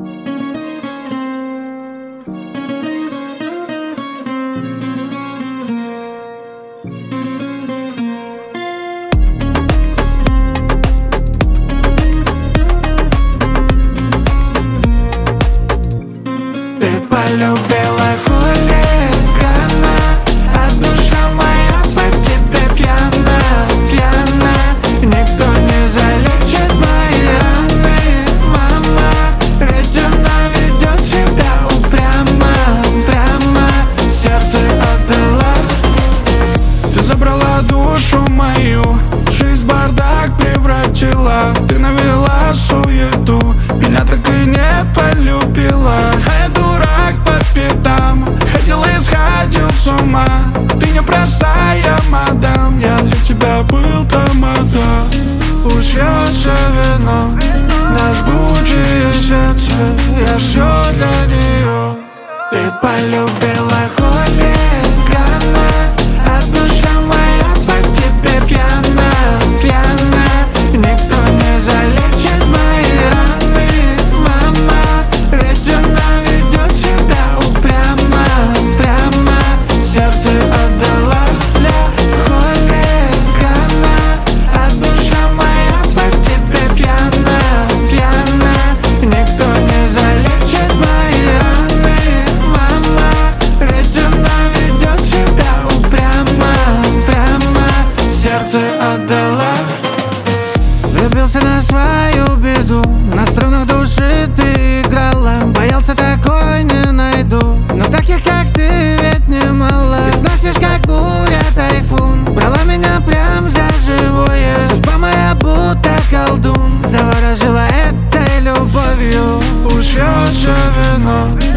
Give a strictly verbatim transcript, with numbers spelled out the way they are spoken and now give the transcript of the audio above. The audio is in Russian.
Ты полюбила хулигана, а душа моя по тебе пьяна, пьяна. Никто не залечит мои раны, мама, ведь она ведет себя упрямо, прямо. Сердце отдала. Ты забрала душу мою, жизнь в бардак превратила. Ты навела суету, меня так и не полюбила. А я дурак по пятам, ходил и сходил с ума. Ты непростая, мадам, я для тебя был тамада. Ушьется вино на жгучее сердце, я все для нее. Ты полюбила хулигана, а душа моя по тебе пьяна, пьяна. Никто не залечит мои раны, мама, ведь она ведет себя упрямо, прямо. Сердце отдала для хулигана, а душа моя по тебе пьяна, пьяна. Никто не залечит мои раны, мама, ведь она ведет себя упрямо, прямо. Сердце отдала. Влюбился на свою беду, на струнах души ты играла. Боялся, такой не найду, но таких, как ты, ведь немало. Ты сносишь, как буря, тайфун, брала меня прям за живое. Судьба моя будто колдун, заворожила этой любовью. Ушьется вино